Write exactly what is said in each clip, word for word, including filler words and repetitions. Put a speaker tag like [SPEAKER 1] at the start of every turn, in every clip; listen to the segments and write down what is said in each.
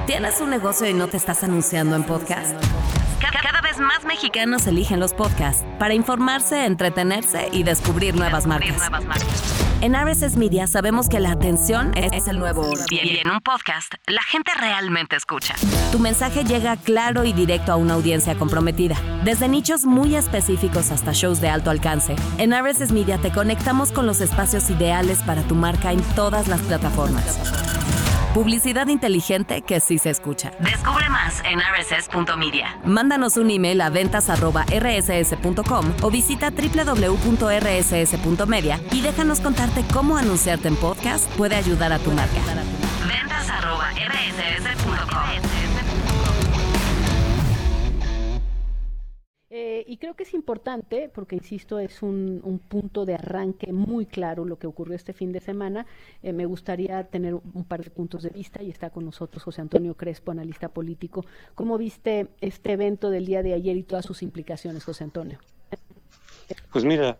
[SPEAKER 1] ¿Tienes un negocio y no te estás anunciando en podcast? Ca- Cada vez más mexicanos eligen los podcasts para informarse, entretenerse y descubrir nuevas marcas. En R S S Media sabemos que la atención es es el nuevo oro. Y en un podcast, la gente realmente escucha. Tu mensaje llega claro y directo a una audiencia comprometida. Desde nichos muy específicos hasta shows de alto alcance, en R S S Media te conectamos con los espacios ideales para tu marca en todas las plataformas. Publicidad inteligente que sí se escucha. Descubre más en r s s punto media. Mándanos un email a ventas arroba r s s punto com o visita w w w punto r s s punto media y déjanos contarte cómo anunciarte en podcast puede ayudar a tu marca. ventas arroba r s s punto com.
[SPEAKER 2] Eh, y creo que es importante, porque insisto, es un, un punto de arranque muy claro lo que ocurrió este fin de semana. Eh, me gustaría tener un par de puntos de vista y está con nosotros José Antonio Crespo, analista político. ¿Cómo viste este evento del día de ayer y todas sus implicaciones, José Antonio?
[SPEAKER 3] Pues mira,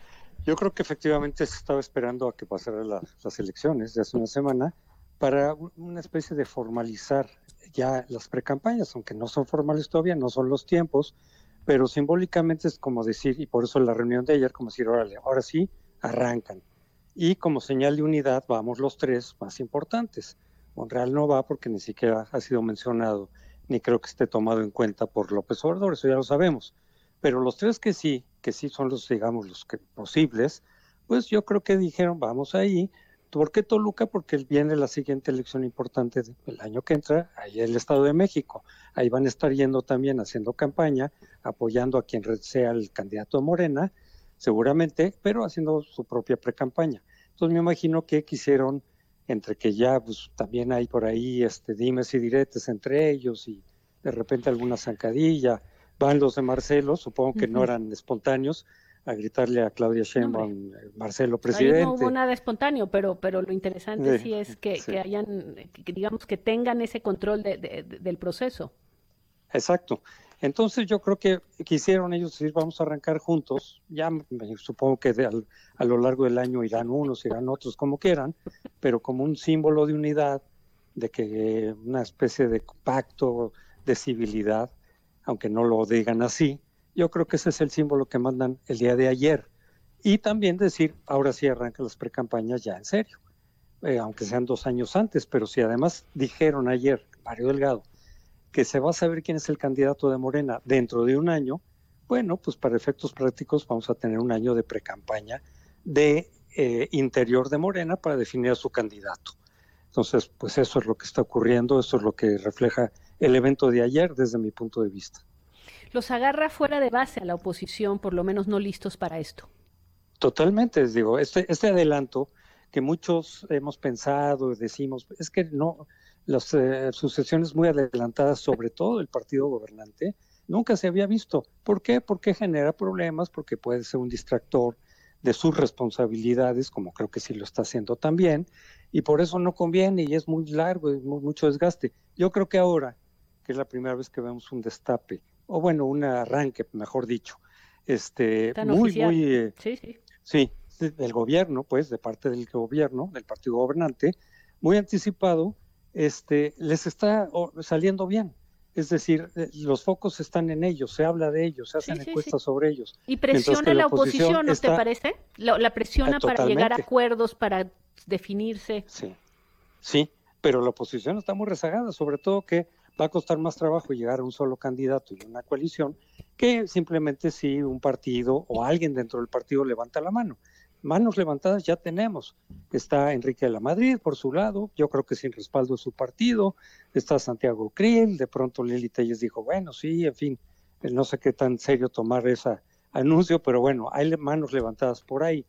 [SPEAKER 3] yo creo que efectivamente se estaba esperando a que pasaran la, las elecciones de hace una semana para una especie de formalizar ya las precampañas, aunque no son formales todavía, no son los tiempos, pero simbólicamente es como decir, y por eso la reunión de ayer, como decir, órale, ahora sí, arrancan. Y como señal de unidad, vamos los tres más importantes. Monreal no va porque ni siquiera ha sido mencionado, ni creo que esté tomado en cuenta por López Obrador, eso ya lo sabemos. Pero los tres que sí, que sí son los, digamos, los que posibles, pues yo creo que dijeron, vamos ahí. ¿Por qué Toluca? Porque viene la siguiente elección importante del año que entra, ahí el Estado de México. Ahí van a estar yendo también haciendo campaña, apoyando a quien sea el candidato de Morena, seguramente, pero haciendo su propia precampaña. Entonces me imagino que quisieron, entre que ya pues también hay por ahí este dimes y diretes entre ellos y de repente alguna zancadilla, van los de Marcelo, supongo que uh-huh. no eran espontáneos, a gritarle a Claudia Sheinbaum, Marcelo presidente.
[SPEAKER 2] Ahí no hubo nada espontáneo, pero pero lo interesante eh, sí es que, sí. que hayan, que digamos que tengan ese control de, de, de, del proceso.
[SPEAKER 3] Exacto. Entonces yo creo que quisieron ellos decir vamos a arrancar juntos, ya me, supongo que de, al, a lo largo del año irán unos, irán otros, como quieran, pero como un símbolo de unidad, de que una especie de pacto de civilidad, aunque no lo digan así, yo creo que ese es el símbolo que mandan el día de ayer. Y también decir, ahora sí arrancan las precampañas ya en serio, eh, aunque sean dos años antes, pero si además dijeron ayer, Mario Delgado, que se va a saber quién es el candidato de Morena dentro de un año, bueno, pues para efectos prácticos vamos a tener un año de precampaña de eh, interior de Morena para definir a su candidato. Entonces, pues eso es lo que está ocurriendo, eso es lo que refleja el evento de ayer desde mi punto de vista.
[SPEAKER 2] Los agarra fuera de base a la oposición, por lo menos no listos para esto.
[SPEAKER 3] Totalmente, les digo, este, este adelanto que muchos hemos pensado, decimos, es que no, las eh, sucesiones muy adelantadas, sobre todo el partido gobernante, nunca se había visto. ¿Por qué? Porque genera problemas, porque puede ser un distractor de sus responsabilidades, como creo que sí lo está haciendo también, y por eso no conviene y es muy largo y muy, mucho desgaste. Yo creo que ahora, que es la primera vez que vemos un destape, o bueno, un arranque, mejor dicho, este,
[SPEAKER 2] Tan
[SPEAKER 3] muy,
[SPEAKER 2] oficial.
[SPEAKER 3] muy, eh,
[SPEAKER 2] sí, sí.
[SPEAKER 3] sí, del gobierno, pues, de parte del gobierno, del partido gobernante, muy anticipado, este, les está oh, saliendo bien. Es decir, eh, los focos están en ellos, se habla de ellos, se hacen
[SPEAKER 2] sí, sí,
[SPEAKER 3] encuestas
[SPEAKER 2] sí.
[SPEAKER 3] sobre ellos.
[SPEAKER 2] Y presiona la oposición, oposición ¿no está, te parece? La, la presiona
[SPEAKER 3] eh,
[SPEAKER 2] para llegar a acuerdos, para definirse.
[SPEAKER 3] Sí, sí, pero la oposición está muy rezagada, sobre todo que va a costar más trabajo llegar a un solo candidato y una coalición que simplemente si un partido o alguien dentro del partido levanta la mano. Manos levantadas ya tenemos. Está Enrique de la Madrid por su lado, yo creo que sin respaldo de su partido. Está Santiago Krill, de pronto Lili Telles dijo, bueno, sí, en fin, no sé qué tan serio tomar ese anuncio, pero bueno, hay manos levantadas por ahí.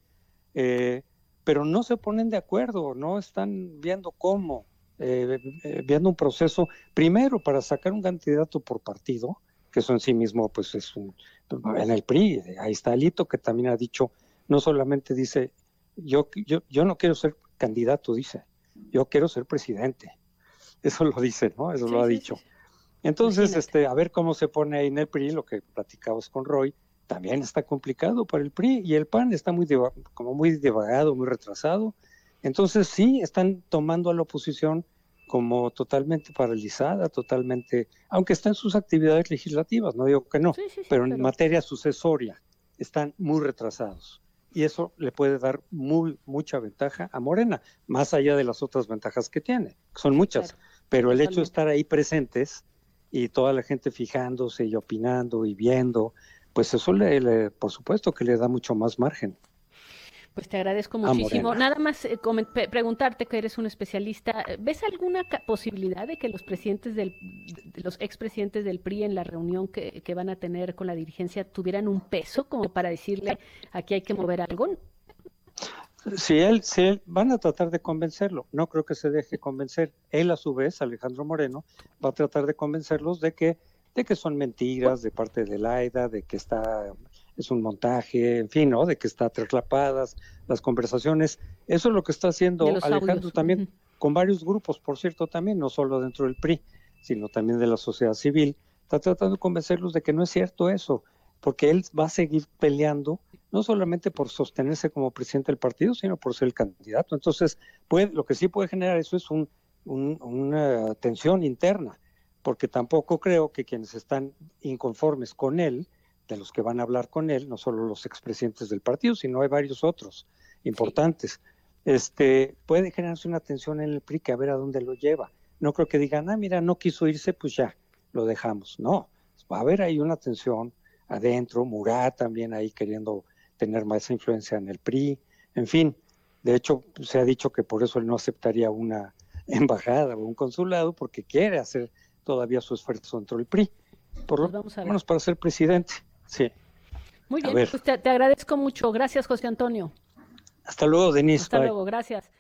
[SPEAKER 3] Eh, pero no se ponen de acuerdo, no están viendo cómo. Eh, eh, viendo un proceso, primero para sacar un candidato por partido, que eso en sí mismo pues es un, en el P R I, ahí está Alito, que también ha dicho, no solamente dice, yo, yo, yo no quiero ser candidato, dice, yo quiero ser presidente, eso lo dice, ¿no? Eso sí, lo ha sí, dicho. Sí. Entonces, este, a ver cómo se pone ahí en el P R I, lo que platicamos con Roy, también está complicado para el P R I, y el P A N está muy diva, como muy divagado, muy retrasado. Entonces sí, están tomando a la oposición como totalmente paralizada, totalmente, aunque está en sus actividades legislativas, no digo que no,
[SPEAKER 2] sí, sí, sí,
[SPEAKER 3] pero en
[SPEAKER 2] pero...
[SPEAKER 3] materia sucesoria están muy retrasados. Y eso le puede dar muy mucha ventaja a Morena, más allá de las otras ventajas que tiene, que son muchas.
[SPEAKER 2] Claro,
[SPEAKER 3] Pero
[SPEAKER 2] sí,
[SPEAKER 3] el
[SPEAKER 2] totalmente.
[SPEAKER 3] hecho de estar ahí presentes y toda la gente fijándose y opinando y viendo, pues eso le, le por supuesto que le da mucho más margen.
[SPEAKER 2] Pues te agradezco muchísimo. Nada más eh, preguntarte, que eres un especialista, ¿ves alguna posibilidad de que los presidentes del, de los expresidentes del P R I en la reunión que, que van a tener con la dirigencia tuvieran un peso como para decirle aquí hay que mover algo?
[SPEAKER 3] Si él, si él, van a tratar de convencerlo, no creo que se deje convencer. Él a su vez, Alejandro Moreno, va a tratar de convencerlos de que, de que son mentiras de parte de Laida, de que está, es un montaje, en fin, ¿no? De que está traslapadas las conversaciones. Eso es lo que está haciendo Alejandro audios. También, uh-huh. con varios grupos, por cierto, también, no solo dentro del P R I, sino también de la sociedad civil. Está tratando de convencerlos de que no es cierto eso, porque él va a seguir peleando no solamente por sostenerse como presidente del partido, sino por ser el candidato. Entonces, puede, lo que sí puede generar eso es un, un, una tensión interna, porque tampoco creo que quienes están inconformes con él, de los que van a hablar con él, no solo los expresidentes del partido, sino hay varios otros importantes, sí. este, puede generarse una tensión en el P R I que a ver a dónde lo lleva. No creo que digan, ah, mira, no quiso irse, pues ya, lo dejamos. No, va a haber ahí una tensión adentro, Murat también ahí queriendo tener más influencia en el P R I, en fin, de hecho se ha dicho que por eso él no aceptaría una embajada o un consulado porque quiere hacer todavía su esfuerzo dentro del P R I, por lo pues menos para ser presidente, sí.
[SPEAKER 2] Muy bien, pues te, te agradezco mucho, gracias José Antonio.
[SPEAKER 3] Hasta luego, Denise.
[SPEAKER 2] Hasta
[SPEAKER 3] Bye.
[SPEAKER 2] luego, gracias.